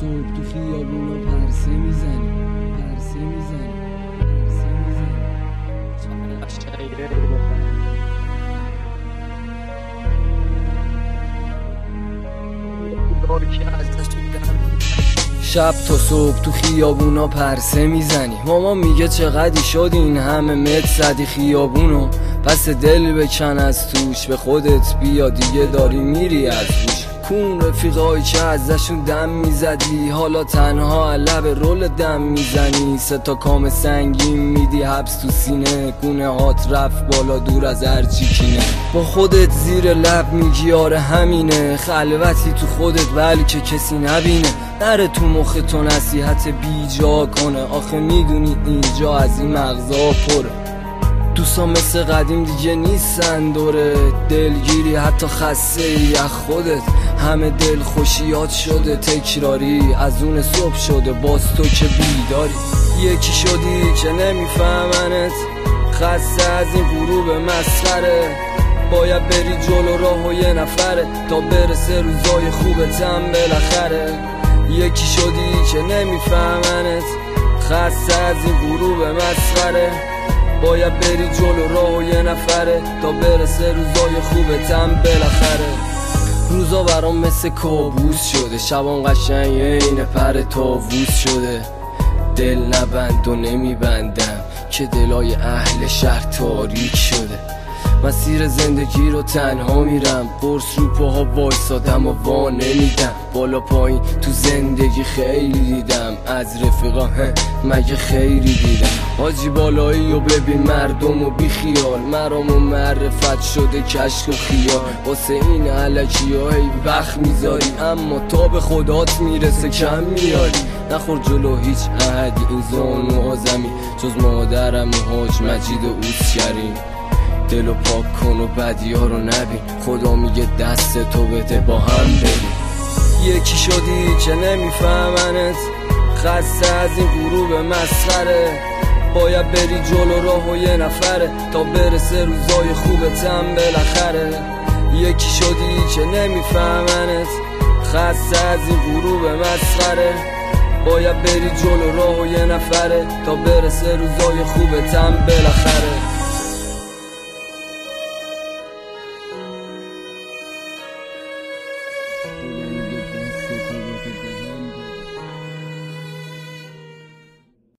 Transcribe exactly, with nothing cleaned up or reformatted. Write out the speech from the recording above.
صبح تو خیابونا پرسه میزنی پرسه میزنی پرسه میزنی شب تا صبح تو خیابونا پرسه میزنی. ماما میگه چقدی شد این همه متر زدی خیابونو، پس دل بکن از توش، به خودت بیا دیگه داری میری از روش. کون رفیقایی که ازشون دم میزدی، حالا تنها لب رول دم میزنی. سه تا کام سنگین میدی حبس تو سینه، گونه هات رفت بالا دور از هرچی کینه. با خودت زیر لب میگی آره همینه، خلوتی تو خودت ولی که کسی نبینه. نره تو مخ تو نصیحت بیجا کنه، آخه میدونی اینجا از این مغزا پره. دوستا مثل قدیم دیگه نیستن دوره، دلگیری حتی خسته ای از خودت. همه دل خوشیات شده تکراری، از اون صبح شده باز تو که بیداری. یکی شدی که نمیفهمنت، خسته از این غروب مسخره. باید بری جلو راه و یه نفره تا برسه روزای خوبتم بالاخره. یکی شدی که نمیفهمنت، خسته از این غروب مسخره. باید بری جلو راه و یه نفره تا برسه روزای خوبتم بالاخره. روزا برام مثل کابوس شده، شبام قشنگ اینه پر طاووس شده. دل نبند و نمیبندم که دلای اهل شهر تاریک شده. مسیر زندگی رو تنها میرم، قرص رو پاها وایسادم و وا نمیدم. بالا پایین تو زندگی خیلی دیدم، از رفیقا مگه خیری دیدم. حاجی بالایی و ببین مردم و بی خیال، مرام و معرفت شده کشک و خیال. واسه این علکی ها هی وقت میذاری، اما تا به خدات میرسه کم میاری. نخور جلو هیچ عهدی این زانو آزمی، جز مادرم و حاج مجید و اوس کریم. دلو پاک کن و بدیا رو نبین، خدا میگه دست تو بده با هم بریم. یکی شدی که نمیفهمنت، خسته از این غروب مسخره. باید بری جلو راه و یه نفره تا برسه روزای خوبتم بالاخره. یکی شدی که نمیفهمنت، خسته از این غروب مسخره. باید بری جلو راه و یه نفره تا برسه روزای خوبتم بالاخره.